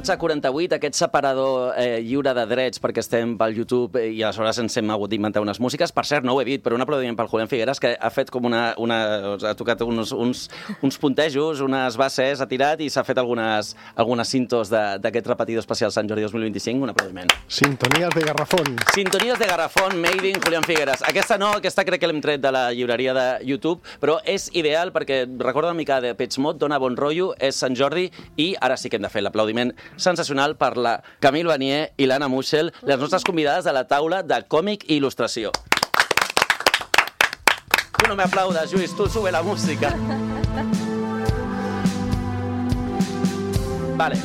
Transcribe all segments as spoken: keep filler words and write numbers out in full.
xarxa quaranta-vuit, aquest separador eh, lliure de drets perquè estem pel YouTube i aleshores ens hem hagut d'inventar unes músiques. Per cert, no ho he dit, però un aplaudiment pel Julián Figueras, que ha fet com una... una ha tocat uns, uns, uns puntejos, unes bases, ha tirat i s'ha fet algunes, algunes cintos d'aquest repetidor especial Sant Jordi dos mil vint-i-cinc. Un aplaudiment. Sintonías de Garrafón. Sintonías de Garrafón, made in Julián Figueras. Aquesta no, aquesta crec que l'hem tret de la llibreria de YouTube, però és ideal perquè recorda una mica de Petsmod, dona bon rotllo, és Sant Jordi i ara sí que hem de fer l'aplaudiment sensacional per la Camille Vanier i l'Anna Muschel, les nostres convidades de la taula de còmic i il·lustració. Tu no me aplaudes, Lluís, tu sube la música. Vale.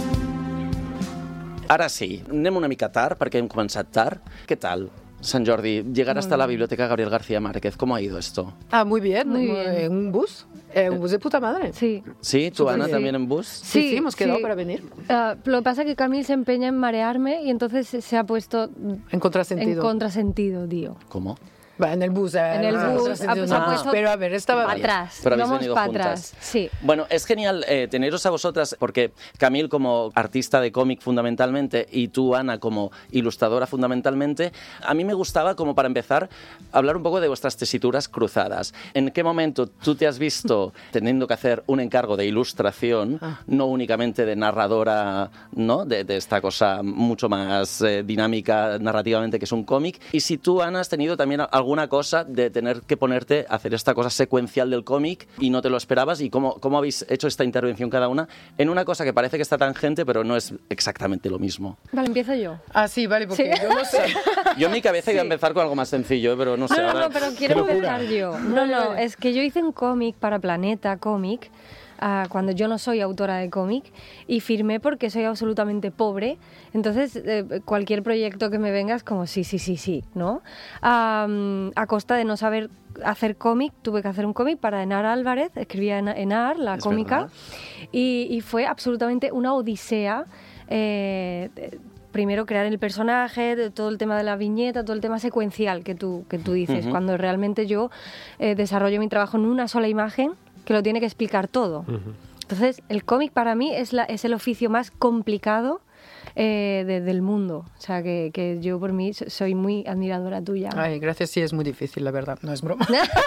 Ara sí, anem una mica tard perquè hem començat tard. Què tal? Sant Jordi, llegar hasta la biblioteca Gabriel García Márquez, ¿cómo ha ido esto? Ah, muy bien, muy bien. En un bus, eh, un bus de puta madre. Sí. ¿Sí? ¿Tú, Ana, Sí. también en bus? Sí, sí, hemos quedado sí. para venir. Uh, lo que pasa es que Camille se empeña en marearme y entonces se, se ha puesto En contrasentido. en contrasentido, tío. ¿Cómo? Va, en el bus. Eh, En el ah, bus, contrasentido ah, se ha no. puesto Pero a ver, estaba para bien. atrás. Pero habéis Vamos venido para juntas. atrás. Sí. Bueno, es genial eh, teneros a vosotras porque Camille como artista de cómic fundamentalmente y tú, Ana, como ilustradora fundamentalmente, a mí me gustaba como para empezar hablar un poco de vuestras tesituras cruzadas. ¿En qué momento tú te has visto teniendo que hacer un encargo de ilustración, Ah. no únicamente de narradora, ¿no? de, de esta cosa mucho más eh, dinámica narrativamente que es un cómic? Y si tú, Ana, has tenido también alguna cosa de tener que ponerte a hacer esta cosa secuencial del cómic y no te lo esperabas, y cómo, cómo habéis hecho esta intervención cada una en una cosa que parece que está tangente pero no es exactamente lo mismo. Vale, empiezo yo. Ah, sí, vale, porque Sí. yo no sé. Yo en mi cabeza iba a empezar con algo más sencillo, pero no sé. No, no, ahora... no, pero quiero locura. empezar yo. No, no, es que yo hice un cómic para Planeta Cómic, uh, cuando yo no soy autora de cómic, y firmé porque soy absolutamente pobre. Entonces, eh, cualquier proyecto que me venga es como sí, sí, sí, sí, ¿no? Um, a costa de no saber hacer cómic, tuve que hacer un cómic para Enar Álvarez, escribía en Enar, la Es cómica, verdad. y, y fue absolutamente una odisea. Eh, primero crear el personaje, de todo el tema de la viñeta, todo el tema secuencial que tú, que tú dices, Ujú. cuando realmente yo eh, desarrollo mi trabajo en una sola imagen que lo tiene que explicar todo. Entonces, el cómic para mí es, la, es el oficio más complicado eh, de- del mundo. O sea, que, que yo por mí so- soy muy admiradora tuya. Ay, gracias, sí, es muy difícil, la verdad, no es broma.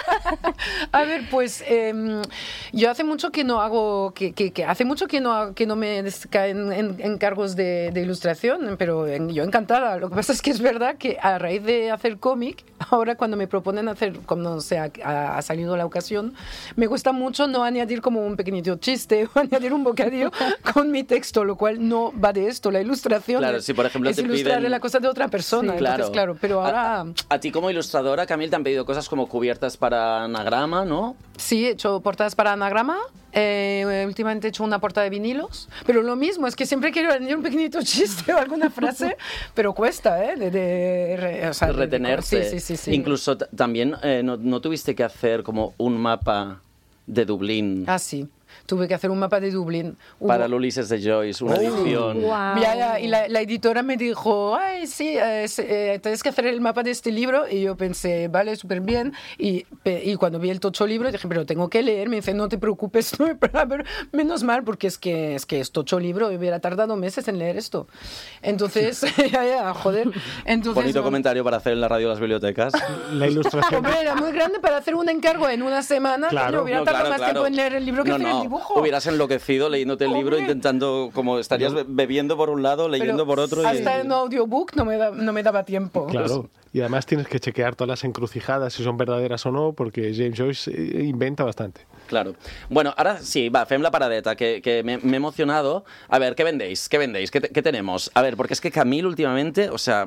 A ver, pues eh, yo hace mucho que no hago, que, que, que hace mucho que no, que no me des- caen en, en cargos de, de ilustración, pero en- yo encantada. Lo que pasa es que es verdad que a raíz de hacer cómic, ahora cuando me proponen hacer, como se ha, ha, ha salido la ocasión, me cuesta mucho no añadir como un pequeñito chiste o añadir un bocadillo con mi texto, lo cual no va de esto, la ilustración Claro, es, si por ejemplo es te ilustrar piden- la cosa de otra persona, Sí. entonces claro, pero ahora... A, a ti como ilustradora, Camille, te han pedido cosas como cubiertas para anagrama, ¿no? Sí, he hecho portadas para anagrama. Eh, últimamente he hecho una portada de vinilos. Pero lo mismo, es que siempre quiero añadir un pequeñito chiste o alguna frase, pero cuesta, ¿eh? De, de, re- o sea, de- de- Retenerse. Sí, sí, sí. sí. Incluso t- también eh, no, no tuviste que hacer como un mapa de Dublín Ah, sí. Tuve que hacer un mapa de Dublín. Hubo- para el Ulises de Joyce, una edición. Guau. Ya, ya, y la, la editora me dijo, ay, sí, eh, se- eh, tienes que hacer el mapa de este libro. Y yo pensé, vale, súper bien. Y, pe- y cuando vi el tocho libro, dije, pero tengo que leer. Me dice, no te preocupes, no hay problema, pero menos mal, porque es que es que es tocho libro y hubiera tardado meses en leer esto. Entonces, ya, ya, joder. Entonces, Bonito no- comentario para hacer en la radio de las bibliotecas. La ilustración. Hombre, era muy grande para hacer un encargo en una semana. Claro. Yo hubiera No, tardado claro, más claro. tiempo en leer el libro que No, hacer no, el dibujo. hubieras enloquecido leyéndote el libro, Hombre. intentando, como estarías be- bebiendo por un lado, leyendo Pero por otro. Y... hasta en audiobook no me, da- no me daba tiempo. Claro. Y además tienes que chequear todas las encrucijadas si son verdaderas o no, porque James Joyce eh, inventa bastante. Claro. Bueno, ahora sí, va, fem la paradeta, que, que me, me he emocionado. A ver, ¿qué vendéis? ¿Qué vendéis? ¿Qué, te- qué tenemos? A ver, porque es que Camille últimamente, o sea...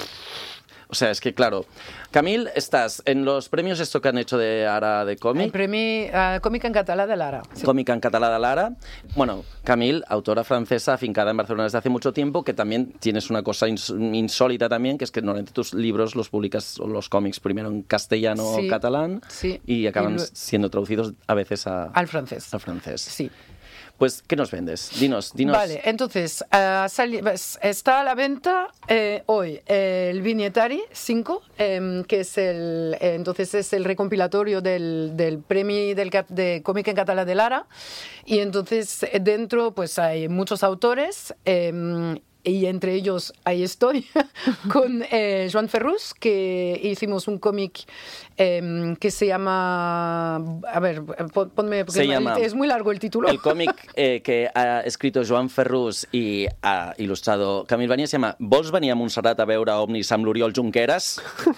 O sea, es que claro. Camille, estás en los premios esto que han hecho de Ara de El còmic, premio uh, Cómica en Català de Lara. Sí. cómica en catalá de Lara. Bueno, Camille, autora francesa afincada en Barcelona desde hace mucho tiempo, que también tienes una cosa ins- insólita también, que es que normalmente tus libros los publicas, o los cómics, primero en castellano o Sí, catalán, sí. y acaban Y lo- siendo traducidos a veces a, Al francés. al francés. Sí. Pues, ¿qué nos vendes? Dinos, dinos. Vale, entonces, uh, sali- está a la venta eh, hoy eh, el Viñetari cinco, eh, que es el, eh, entonces es el recompilatorio del, del premio del, de cómic en catalán de Lara, y entonces dentro pues hay muchos autores, eh, y entre ellos ahí estoy con eh, Joan Ferrús, que hicimos un cómic eh, que se llama, a ver, ponme, porque se llama, es muy largo el título. El cómic eh, que ha escrito Joan Ferrús y ha ilustrado Camil Vanier se llama Vols venir a Montserrat a veure ovnis amb l'Oriol Junqueras?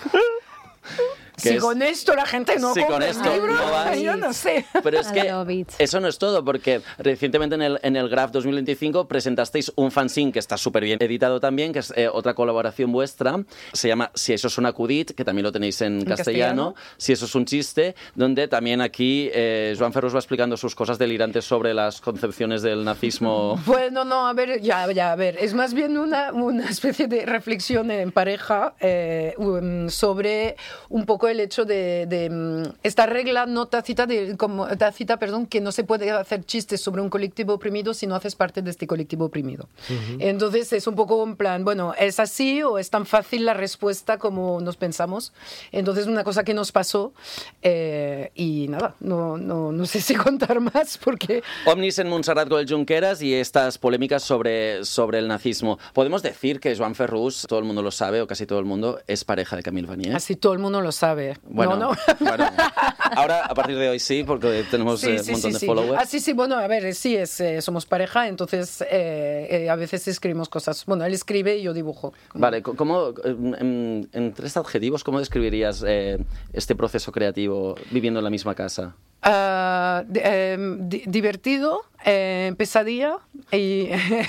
Si es, con esto la gente no si compra con esto el libro, no vas, yo no sé. Pero es que eso no es todo, porque recientemente en el, en el Graf dos mil veinticinco presentasteis un fanzine que está súper bien editado también, que es eh, otra colaboración vuestra. Se llama Si eso es un acudit, que también lo tenéis en, en castellano. castellano. Si eso es un chiste, donde también aquí eh, Joan Ferrús va explicando sus cosas delirantes sobre las concepciones del nazismo. Bueno, no, a ver, ya, ya, a ver. Es más bien una, una especie de reflexión en pareja eh, um, sobre un poco el hecho de, de esta regla no tácita, de, como, tácita perdón, que no se puede hacer chistes sobre un colectivo oprimido si no haces parte de este colectivo oprimido. Uh-huh. Entonces es un poco en plan, bueno, ¿es así o es tan fácil la respuesta como nos pensamos? Entonces una cosa que nos pasó eh, y nada, no, no, no sé si contar más porque... Ovnis en Montserrat con el Junqueras y estas polémicas sobre, sobre el nazismo. ¿Podemos decir que Joan Ferrús, todo el mundo lo sabe o casi todo el mundo, es pareja de Camil Vanier? Así todo el mundo lo sabe. Bueno, no, no. bueno, ahora a partir de hoy sí, porque tenemos sí, eh, sí, un montón sí, de sí. followers. Ah, sí, sí, bueno, a ver, sí, es, eh, somos pareja, entonces eh, eh, a veces escribimos cosas. Bueno, él escribe y yo dibujo. Vale, ¿cómo, en, en tres adjetivos, cómo describirías eh, este proceso creativo viviendo en la misma casa? Uh, eh, di- divertido, eh, pesadilla y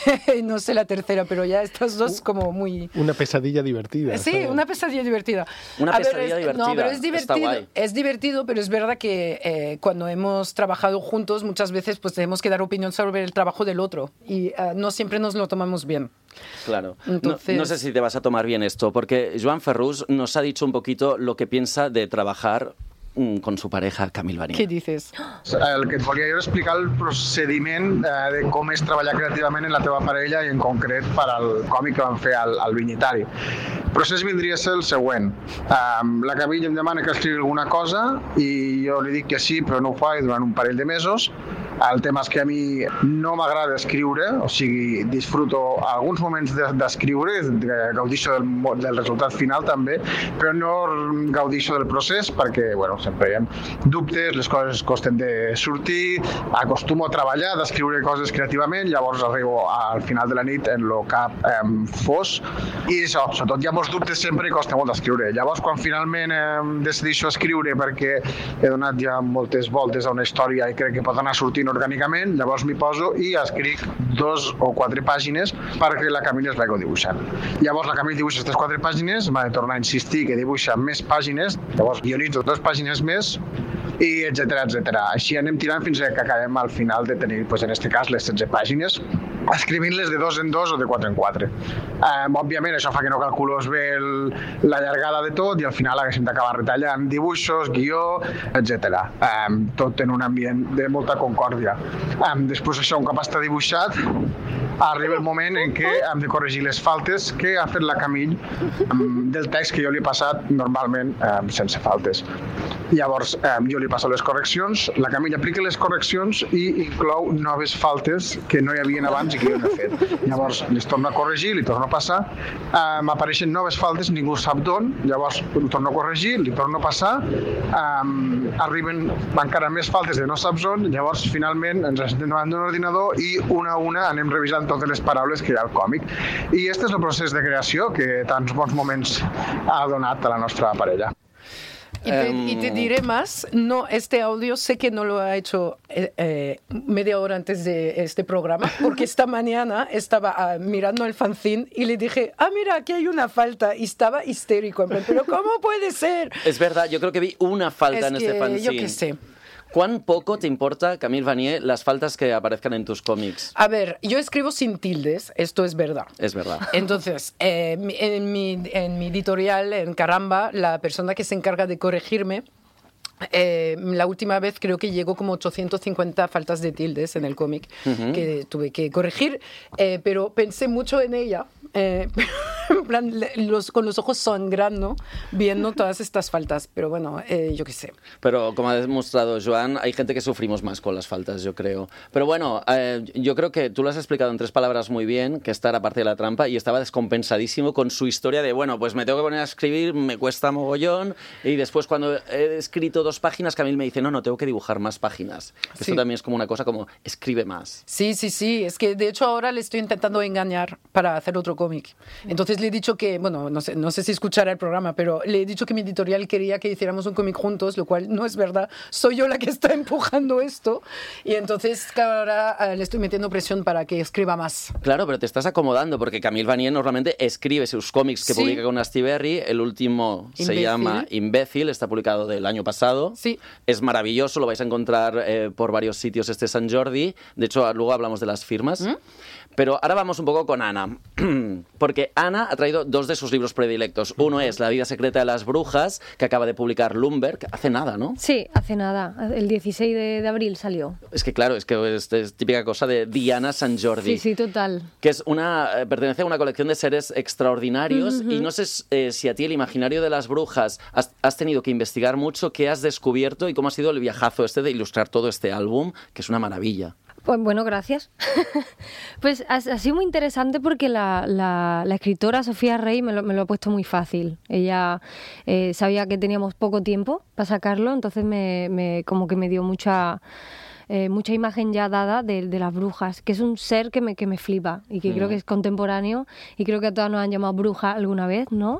no sé la tercera, pero ya estas dos como muy... Una pesadilla divertida. Sí, ¿sabes? una pesadilla divertida. Una A pesadilla ver, es, divertida. No, pero es divertido, Está guay. es divertido, pero es verdad que eh, cuando hemos trabajado juntos muchas veces pues tenemos que dar opinión sobre el trabajo del otro y uh, no siempre nos lo tomamos bien. Claro. Entonces... No, no sé si te vas a tomar bien esto, porque Joan Ferrús nos ha dicho un poquito lo que piensa de trabajar con su pareja, Camil Vanier. Què dices? El que et volia jo era explicar el procediment eh, de com és treballar creativament en la teva parella i en concret per al còmic que vam fer al, al Viñetari. El procés vindria a ser el següent. Um, la Camilla em demana que escrigui alguna cosa i jo li dic que sí, però no ho fa i durant un parell de mesos. El tema és que a mi no m'agrada escriure, o sigui, disfruto alguns moments d'escriure, de, gaudixo del, del resultat final també, però no gaudixo del procés perquè, bueno, sempre hi ha dubtes, les coses costen de sortir, acostumo a treballar, d'escriure coses creativament, llavors arribo al final de la nit en lo cap eh, fos, i això, sobretot hi ha molts dubtes sempre i costa molt d'escriure. Llavors, quan finalment eh, decideixo escriure perquè he donat ja moltes voltes a una història i crec que pot anar sortint orgànicament, llavors m'hi poso i escric dos o quatre pàgines perquè la Camila es vagi dibuixant. Llavors la Camila dibuixa aquestes quatre pàgines, m'ha de tornar a insistir que dibuixa més pàgines, llavors guionitzo dues pàgines més i etcètera, etcètera. Així anem tirant fins que acabem al final de tenir, pues, en aquest cas, les setze pàgines, escrivint-les de dos en dos o de quatre en quatre. Um, òbviament, això fa que no calculos bé el, la llargada de tot i al final haguéssim d'acabar retallant dibuixos, guió, etcètera. Um, tot en un ambient de molta concòrdia. Um, després això, un cop està dibuixat, arriba el moment en què hem de corregir les faltes que ha fet la Camille um, del text que jo li he passat normalment um, sense faltes. Llavors, um, jo li passo les correccions, la Camille aplica les correccions i inclou noves faltes que no hi havia abans i que jo no he fet. Llavors, les torno a corregir, li torno a passar, um, apareixen noves faltes, ningú sap d'on, llavors li torno a corregir, li torno a passar, um, arriben encara més faltes de no saps on, llavors finalment ens assentem davant d'un ordinador i una a una anem revisant totes les paraules que hi ha al còmic. I este és el procés de creació que tants bons moments ha donat a la nostra parella. Y te, um... y te diré más, no, este audio sé que no lo ha hecho eh, eh, media hora antes de este programa, porque esta mañana estaba uh, mirando el fanzine y le dije, ah, mira, aquí hay una falta, y estaba histérico, en plan, pero ¿cómo puede ser? Es verdad, yo creo que vi una falta es en que, este fanzine. Yo qué sé. ¿Cuán poco te importa, Camil Vanier, las faltas que aparezcan en tus cómics? A ver, yo escribo sin tildes, esto es verdad. Es verdad. Entonces, eh, en, mi, en mi editorial, en Caramba, la persona que se encarga de corregirme Eh, la última vez creo que llegó como ochocientas cincuenta faltas de tildes en el cómic uh-huh. que tuve que corregir, eh, pero pensé mucho en ella. Eh, en plan, los, con los ojos sangrando, viendo todas estas faltas. Pero bueno, eh, yo qué sé. Pero como ha demostrado Joan, hay gente que sufrimos más con las faltas, yo creo. Pero bueno, eh, yo creo que tú lo has explicado en tres palabras muy bien, que esta era parte de la trampa, y estaba descompensadísimo con su historia de, bueno, pues me tengo que poner a escribir, me cuesta mogollón, y después cuando he escrito dos páginas, Camil me dice, no, no, tengo que dibujar más páginas. Sí. Esto también es como una cosa como, escribe más. Sí, sí, sí. Es que de hecho ahora le estoy intentando engañar para hacer otro cómic. Entonces le he dicho que, bueno, no sé, no sé si escuchará el programa, pero le he dicho que mi editorial quería que hiciéramos un cómic juntos, lo cual no es verdad. Soy yo la que está empujando esto. Y entonces ahora uh, le estoy metiendo presión para que escriba más. Claro, pero te estás acomodando, porque Camille Vanier normalmente escribe sus cómics que sí. publica con Astiberri. El último Imbécil. Se llama Imbécil, está publicado del año pasado. Sí. Es maravilloso, lo vais a encontrar eh, por varios sitios este Sant Jordi. De hecho, luego hablamos de las firmas. ¿Mm? Pero ahora vamos un poco con Ana, porque Ana ha traído dos de sus libros predilectos. Uno es La vida secreta de las brujas, que acaba de publicar Lumberg, hace nada, ¿no? Sí, hace nada. El dieciséis de abril salió. Es que claro, es que es, es típica cosa de Diana Sant Jordi. Sí, sí, total. Que es una, eh, pertenece a una colección de seres extraordinarios uh-huh. y no sé eh, si a ti el imaginario de las brujas has, has tenido que investigar mucho, qué has descubierto y cómo ha sido el viajazo este de ilustrar todo este álbum, que es una maravilla. Pues bueno, gracias. Pues ha, ha sido muy interesante porque la, la, la escritora Sofía Rey me lo, me lo ha puesto muy fácil. Ella eh, sabía que teníamos poco tiempo para sacarlo, entonces me, me como que me dio mucha... Eh, mucha imagen ya dada de, de las brujas, que es un ser que me, que me flipa y que mm. creo que es contemporáneo y creo que a todas nos han llamado bruja alguna vez, ¿no?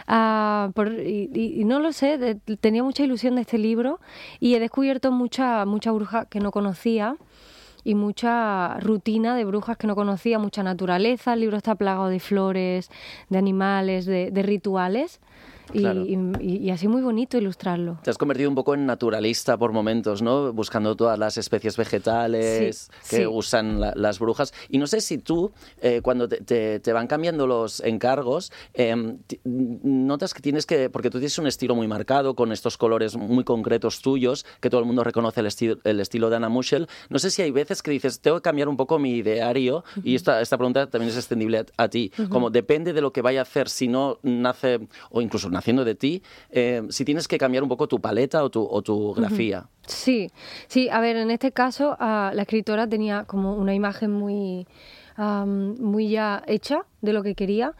Uh, por, y, y, y no lo sé, de, tenía mucha ilusión de este libro y he descubierto mucha, mucha bruja que no conocía y mucha rutina de brujas que no conocía, mucha naturaleza. El libro está plagado de flores, de animales, de, de rituales. Y, claro. y, y así muy bonito ilustrarlo. Te has convertido un poco en naturalista por momentos, ¿no? Buscando todas las especies vegetales sí, que sí. usan la, las brujas. Y no sé si tú, eh, cuando te, te, te van cambiando los encargos, eh, notas que tienes que... Porque tú tienes un estilo muy marcado, con estos colores muy concretos tuyos, que todo el mundo reconoce el, esti- el estilo de Anna Muschel. No sé si hay veces que dices, tengo que cambiar un poco mi ideario, uh-huh. y esta, esta pregunta también es extendible a, a ti. Uh-huh. Como depende de lo que vaya a hacer, si no nace, o incluso naciendo de ti, eh, si tienes que cambiar un poco tu paleta o tu, o tu grafía. Uh-huh. Sí, sí, a ver, en este caso uh, la escritora tenía como una imagen muy, um, muy ya hecha de lo que quería,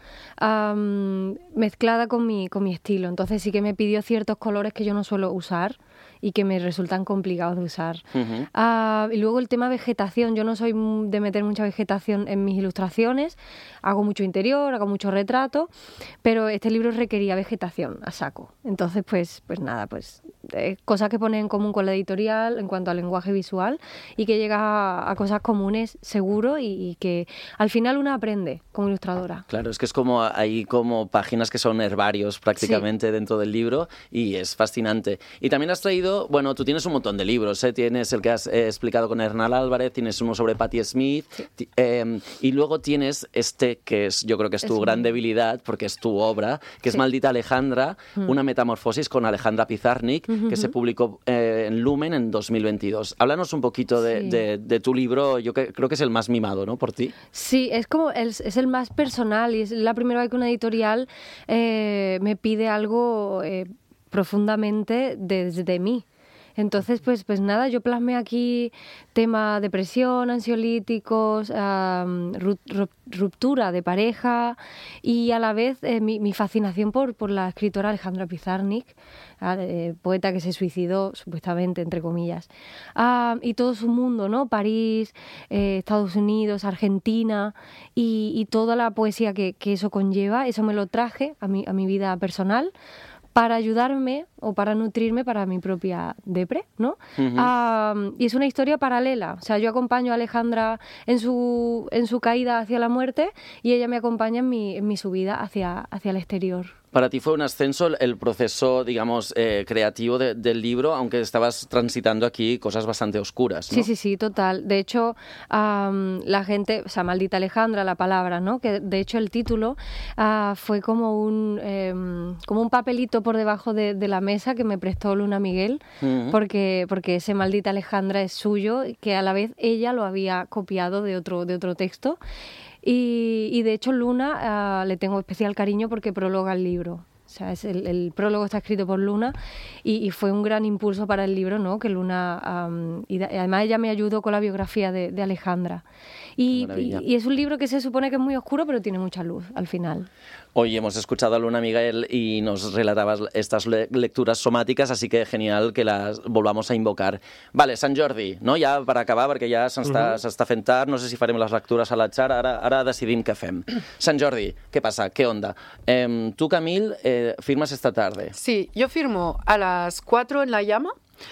um, mezclada con mi, con mi estilo. Entonces sí que me pidió ciertos colores que yo no suelo usar y que me resultan complicados de usar. Uh-huh. Uh, y luego el tema vegetación. Yo no soy de meter mucha vegetación en mis ilustraciones. Hago mucho interior, hago mucho retrato, pero este libro requería vegetación a saco. Entonces, pues, pues nada, pues eh, cosas que pone en común con la editorial en cuanto al lenguaje visual y que llega a, a cosas comunes seguro y, y que al final una aprende como ilustradora. Claro, es que es como hay como páginas que son herbarios prácticamente sí. dentro del libro y es fascinante. Y también has traído, bueno, tú tienes un montón de libros, ¿eh? Tienes el que has eh, explicado con Hernán Álvarez, tienes uno sobre Patti Smith, sí. eh, y luego tienes este que es, yo creo que es tu es gran muy... debilidad, porque es tu obra, que sí. es Maldita Alejandra, mm. una metamorfosis con Alejandra Pizarnik, uh-huh. que se publicó eh, en Lumen en dos mil veintidós. Háblanos un poquito de, sí. de, de tu libro, yo que, creo que es el más mimado, ¿no? Por ti. Sí, es como el, es el más personal y es la primera vez que una editorial eh, me pide algo eh, profundamente desde de mí. Entonces, pues, pues nada, yo plasmé aquí tema depresión, ansiolíticos, um, ruptura de pareja y a la vez eh, mi, mi fascinación por, por la escritora Alejandra Pizarnik, eh, poeta que se suicidó, supuestamente, entre comillas. Uh, y todo su mundo, ¿no? París, eh, Estados Unidos, Argentina y, y toda la poesía que, que eso conlleva, eso me lo traje a mi, a mi vida personal, para ayudarme o para nutrirme para mi propia depre, ¿no? Uh-huh. Uh, y es una historia paralela. O sea, yo acompaño a Alejandra en su, en su caída hacia la muerte y ella me acompaña en mi, en mi subida hacia, hacia el exterior. Para ti fue un ascenso el proceso, digamos, eh, creativo de, del libro, aunque estabas transitando aquí cosas bastante oscuras, ¿no? Sí, sí, sí, total. De hecho, um, la gente, o sea, Maldita Alejandra, la palabra, ¿no? Que de hecho el título uh, fue como un, eh, como un papelito por debajo de, de la mesa que me prestó Luna Miguel, uh-huh. porque, porque ese Maldita Alejandra es suyo, que a la vez ella lo había copiado de otro, de otro texto. Y, y de hecho Luna uh, le tengo especial cariño porque prologa el libro. O sea, es el, el prólogo está escrito por Luna y, y fue un gran impulso para el libro, ¿no? Que Luna, um, y, da, y además ella me ayudó con la biografía de, de Alejandra. Y, y, y es un libro que se supone que es muy oscuro, pero tiene mucha luz al final. Hoy hemos escuchado a Luna Miguel y nos relatabas estas le lecturas somáticas, así que genial que las volvamos a invocar. Vale, Sant Jordi, no? Ja per acabar, perquè ja s'està uh -huh. fent tard, no sé si farem les lectures a l'atzar, ara, ara decidim què fem. Sant Jordi, què passa? ¿Qué onda? Eh, tu, Camil, eh, firmas esta tarde. Sí, yo firmo a las cuatro en La Llama.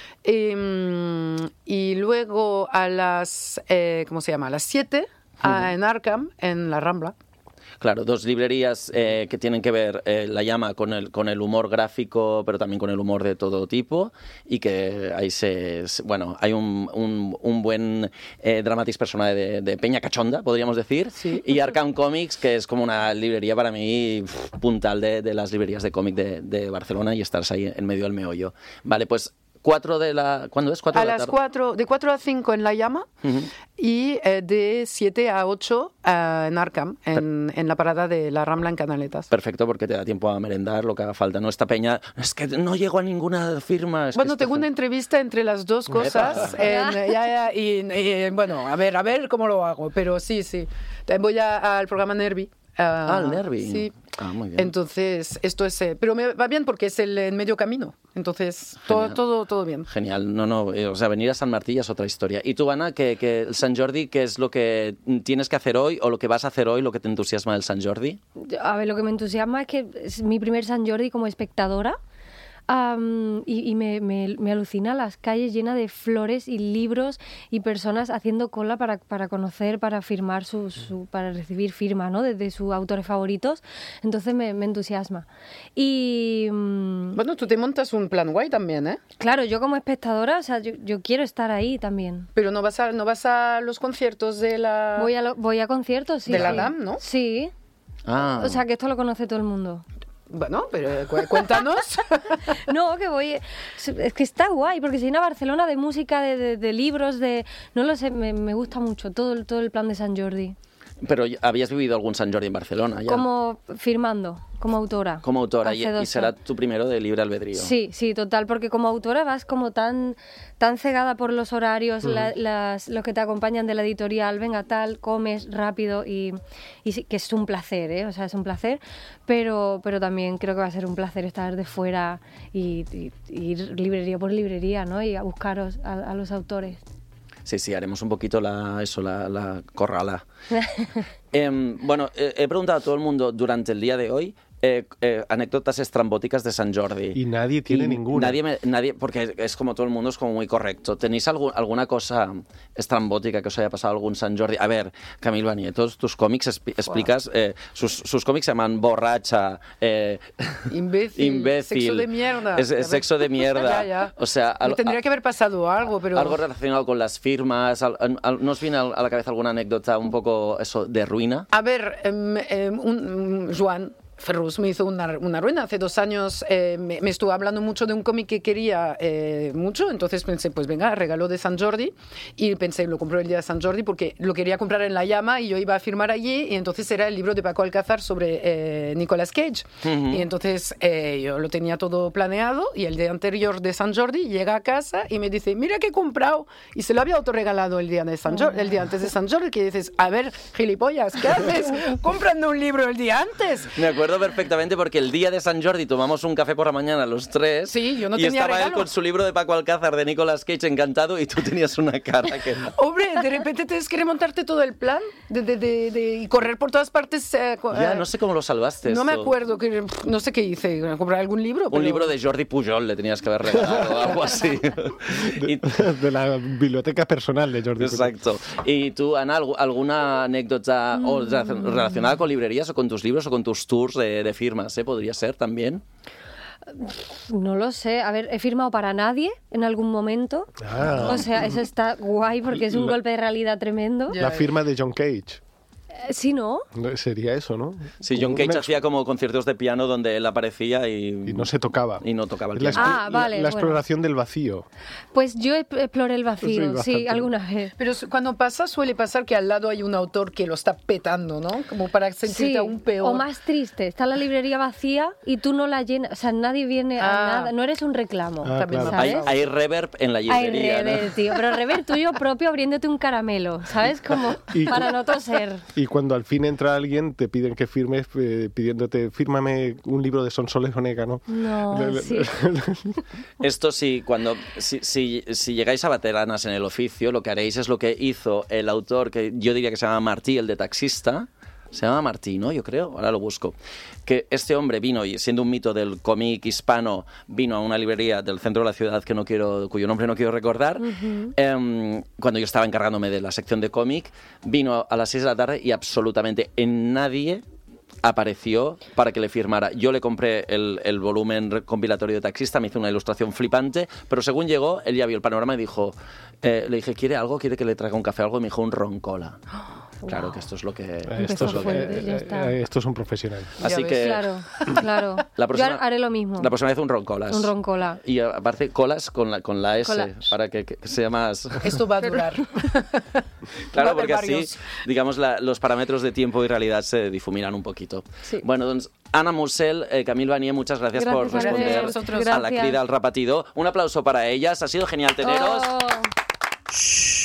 Eh, y luego a las, eh, ¿cómo se llama? A las siete uh -huh. en Arkham, en la Rambla. Claro, dos librerías eh, que tienen que ver eh, La Llama con el, con el humor gráfico, pero también con el humor de todo tipo, y que ahí se, se bueno, hay un, un, un buen eh, dramatis personae de, de peña cachonda, podríamos decir, sí. Y Arkham Comics, que es como una librería para mí pff, puntal de, de las librerías de cómic de, de Barcelona, y estás ahí en medio del meollo. Vale, pues cuatro de la... ¿Cuándo es? ¿Cuatro a de la las tarde? cuatro, de cuatro a cinco en La Llama uh-huh. y eh, de siete a ocho uh, en Arkham, en, en la parada de la Rambla en Canaletas. Perfecto, porque te da tiempo a merendar lo que haga falta. No, esta peña, es que no llego a ninguna firma. Es bueno, que tengo una entrevista entre las dos cosas. en, ya, ya, y, y bueno, a ver, a ver cómo lo hago, pero sí, sí. Voy a, al programa Nervi. Uh, ah, el Nervi. Sí. Ah, muy bien. Entonces, esto es... Eh, pero me va bien porque es el en medio camino. Entonces, todo, todo, todo bien. Genial. No, no, eh, o sea, venir a San Martí es otra historia. ¿Y tú, Ana, que, que el Sant Jordi, qué es lo que tienes que hacer hoy o lo que vas a hacer hoy, lo que te entusiasma del Sant Jordi? A ver, lo que me entusiasma es que es mi primer Sant Jordi como espectadora. Um, y y me, me, me alucina las calles llenas de flores y libros y personas haciendo cola para, para conocer, para firmar su, su, para recibir firma, ¿no? de, de sus autores favoritos. Entonces me, me entusiasma. Y um, bueno, tú te montas un plan guay también, ¿eh? Claro, yo como espectadora, o sea, yo, yo quiero estar ahí también. Pero no vas a no vas a los conciertos de la voy a lo, voy a conciertos, sí. De la sí. D A M, ¿no? Sí. Ah. O sea, que esto lo conoce todo el mundo. Bueno, pero cu cuéntanos. No, que voy... Es que está guay, porque se llena Barcelona de música, de, de, de libros, de... No lo sé, me, me gusta mucho todo el, todo el plan de Sant Jordi. Pero ¿habías vivido algún Sant Jordi en Barcelona ya? Como firmando, como autora. Como autora, y, y será tu primero de libre albedrío. Sí, sí, total, porque como autora vas como tan, tan cegada por los horarios, uh -huh. la, las, los que te acompañan de la editorial, venga tal, comes rápido, y, y sí, que es un placer, ¿eh? O sea, es un placer, pero, pero también creo que va a ser un placer estar de fuera y, y, y ir librería por librería, ¿no? Y a buscaros a, a los autores. Sí, sí, haremos un poquito la, eso, la, la corrala. eh, bueno, eh, he preguntado a todo el mundo durante el día de hoy eh, eh, anécdotas estrambóticas de Sant Jordi. Y nadie tiene y ninguna. Nadie, me, nadie, porque es como todo el mundo, es como muy correcto. ¿Tenéis algún, alguna cosa estrambótica que os haya pasado algún Sant Jordi? A ver, Camil Banier, todos tus cómics explicas, eh, sus, sus cómics se llaman Borracha, eh, Imbécil, Imbécil, Sexo de mierda. Es, es sexo de mierda. ya, ya. O sea, al, tendría que haber pasado algo, pero... Algo relacionado con las firmas. Al, al, ¿No os viene a la cabeza alguna anécdota un poco eso de ruina? A ver, eh, un, un, Joan Ferrus me hizo una, una ruina. Hace dos años eh, me, me estuvo hablando mucho de un cómic que quería eh, mucho, entonces pensé, pues venga, regalo de Sant Jordi, y pensé, lo compré el día de Sant Jordi porque lo quería comprar en La Llama y yo iba a firmar allí, y entonces era el libro de Paco Alcázar sobre eh, Nicolas Cage. Uh-huh. Y entonces eh, yo lo tenía todo planeado, y el día anterior de Sant Jordi llega a casa y me dice, mira que he comprado, y se lo había autorregalado el día, de Sant Jordi, el día antes de Sant Jordi, que dices, a ver, gilipollas, ¿qué haces comprando un libro el día antes? Me acuerdo perfectamente porque el día de Sant Jordi tomamos un café por la mañana los tres. Sí, yo no y tenía estaba regalo. Él con su libro de Paco Alcázar de Nicolas Cage encantado, y tú tenías una cara que... Hombre, de repente tienes que remontarte todo el plan de, de, de, de, y correr por todas partes. Eh, ya, no sé cómo lo salvaste. No esto. me acuerdo, que, no sé qué hice, comprar algún libro. Un pero... libro de Jordi Pujol le tenías que haber regalado o algo así. De, y... de la biblioteca personal de Jordi Pujol. Exacto. ¿Y tú, Ana, alguna anécdota mm. o relacionada con librerías o con tus libros o con tus tours concursos de, de firmas, ¿eh? Podría ser también. No lo sé. A ver, he firmado para nadie en algún momento. Ah. O sea, eso está guay porque es un La- golpe de realidad tremendo. La firma de John Cage. Eh, Sí, ¿no? No, sería eso, ¿no? Sí, John Cage Una- hacía como conciertos de piano donde él aparecía y, Y no se tocaba. y no tocaba el La, piano. expl- Ah, vale, la- la bueno. exploración del vacío. Pues yo e- exploré el Sí, vacío, sí, bastante. alguna vez. Pero su- cuando pasa, suele pasar que al lado hay un autor que lo está petando, ¿no? Como para sentirte Sí, aún peor. o más triste, está la librería vacía y tú no la llenas, o sea, nadie viene a Ah. nada, no eres un reclamo. Ah, También me claro. ha Hay, pasado. hay reverb en la Hay librería, ¿no? rever, tío, pero rever tuyo propio abriéndote un caramelo, ¿sabes? Como Y- para no toser. Y cuando al fin entra alguien, te piden que firmes eh, pidiéndote, fírmame un libro de Sonsoles Onega, ¿no? No, sí. Esto sí, cuando si, si, si llegáis a veteranas en el oficio, lo que haréis es lo que hizo el autor, que yo diría que se llama Martí, el de Taxista. Se llama Martí, ¿no? Yo creo, ahora lo busco. Que este hombre vino, y siendo un mito del cómic hispano, vino a una librería del centro de la ciudad que no quiero, cuyo nombre no quiero recordar. Em, cuando yo estaba encargándome de la sección de cómic, vino a las seis de la tarde y absolutamente en nadie apareció para que le firmara. Yo le compré el, el volumen compilatorio de Taxista, me hizo una ilustración flipante, pero según llegó, él ya vio el panorama y dijo, eh, le dije, ¿quiere algo? ¿Quiere que le traiga un café o algo? Y me dijo un roncola. Claro que esto es lo que... Esto es, lo que- fuerte, ya está. eh, esto es un profesional. Ya Así ves. que Claro, claro. La próxima- Yo haré lo mismo. la próxima vez un roncolas. Un roncola. Y aparte colas con la, con la S, Cola. para que, que sea más... Esto va a durar. Va a Claro, haber porque así, varios. digamos, la, los parámetros de tiempo y realidad se difuminan un poquito. Sí. Bueno, doncs, Anna Mussel, eh, Camil Banier, muchas gracias, por Gracias a responder vosotros. a la Gracias. crida al rapatidor. Un aplauso para ellas, ha sido genial teneros. Oh.